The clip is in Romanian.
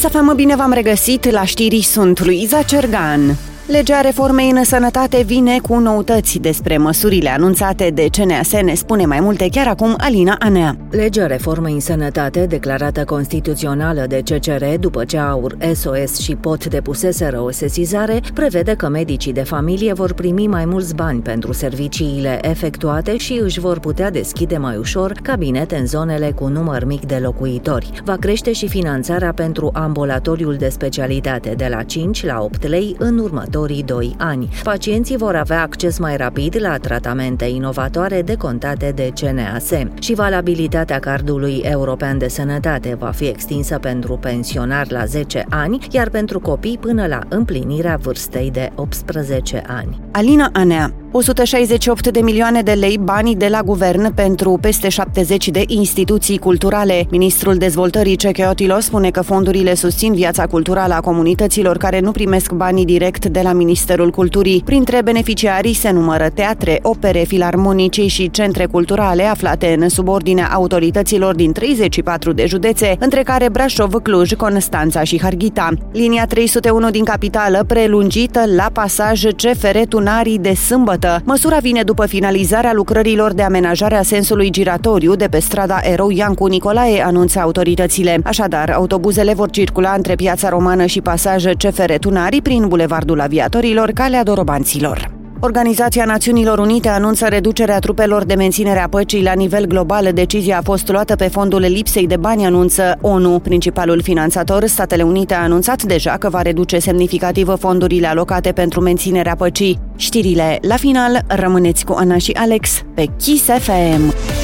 Kiss FM, bine v-am regăsit, la știri sunt Luiza Cergan. Legea reformei în sănătate vine cu noutăți. Despre măsurile anunțate de CNAS ne spune mai multe chiar acum Alina Anea. Legea reformei în sănătate, declarată constituțională de CCR după ce AUR, SOS și POT depuseseră o sesizare, prevede că medicii de familie vor primi mai mulți bani pentru serviciile efectuate și își vor putea deschide mai ușor cabinete în zonele cu număr mic de locuitori. Va crește și finanțarea pentru ambulatoriul de specialitate de la 5 la 8 lei în următorii 2 ani. Pacienții vor avea acces mai rapid la tratamente inovatoare decontate de CNAS și valabilitatea cardului european de sănătate va fi extinsă pentru pensionari la 10 ani, iar pentru copii până la împlinirea vârstei de 18 ani. Alina Anea. 168 de milioane de lei banii de la guvern pentru peste 70 de instituții culturale. Ministrul Dezvoltării Cecheotilo spune că fondurile susțin viața culturală a comunităților care nu primesc banii direct de la Ministerul Culturii. Printre beneficiarii se numără teatre, opere, filarmonice și centre culturale aflate în subordinea autorităților din 34 de județe, între care Brașov, Cluj, Constanța și Harghita. Linia 301 din capitală prelungită la pasaj CFR Tunarii de sâmbătă. Măsura vine după finalizarea lucrărilor de amenajare a sensului giratoriu de pe strada Erou Iancu Nicolae, anunță autoritățile. Așadar, autobuzele vor circula între Piața Romană și pasaj CFR Tunarii prin Bulevardul Aviatorilor, Calea Dorobanților. Organizația Națiunilor Unite anunță reducerea trupelor de menținere a păcii la nivel global. Decizia a fost luată pe fondul lipsei de bani, anunță ONU. Principalul finanțator, Statele Unite, a anunțat deja că va reduce semnificativ fondurile alocate pentru menținerea păcii. Știrile la final, rămâneți cu Ana și Alex pe Kiss FM.